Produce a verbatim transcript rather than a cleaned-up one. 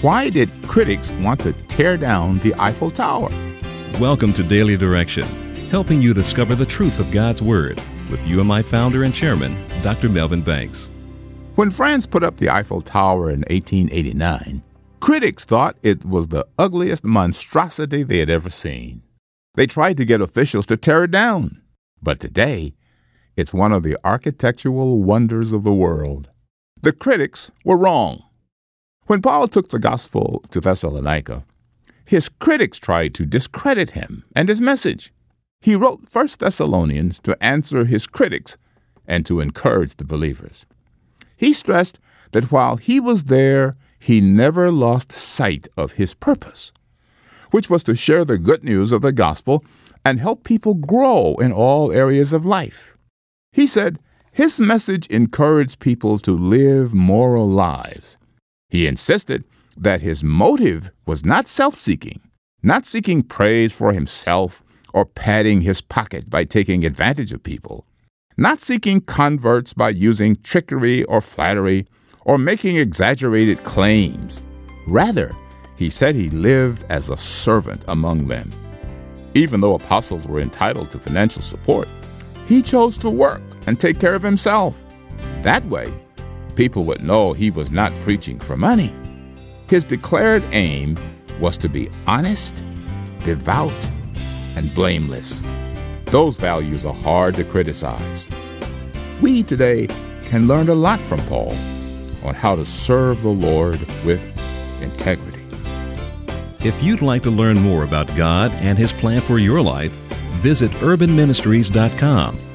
Why did critics want to tear down the Eiffel Tower? Welcome to Daily Direction, helping you discover the truth of God's Word with U M I founder and chairman, Doctor Melvin Banks. When France put up the Eiffel Tower in eighteen eighty-nine, critics thought it was the ugliest monstrosity they had ever seen. They tried to get officials to tear it down. But today, it's one of the architectural wonders of the world. The critics were wrong. When Paul took the gospel to Thessalonica, his critics tried to discredit him and his message. He wrote First Thessalonians to answer his critics and to encourage the believers. He stressed that while he was there, he never lost sight of his purpose, which was to share the good news of the gospel and help people grow in all areas of life. He said his message encouraged people to live moral lives. He insisted that his motive was not self-seeking, not seeking praise for himself or padding his pocket by taking advantage of people, not seeking converts by using trickery or flattery or making exaggerated claims. Rather, he said he lived as a servant among them. Even though apostles were entitled to financial support, he chose to work and take care of himself. That way, people would know he was not preaching for money. His declared aim was to be honest, devout, and blameless. Those values are hard to criticize. We today can learn a lot from Paul on how to serve the Lord with integrity. If you'd like to learn more about God and His plan for your life, visit urban ministries dot com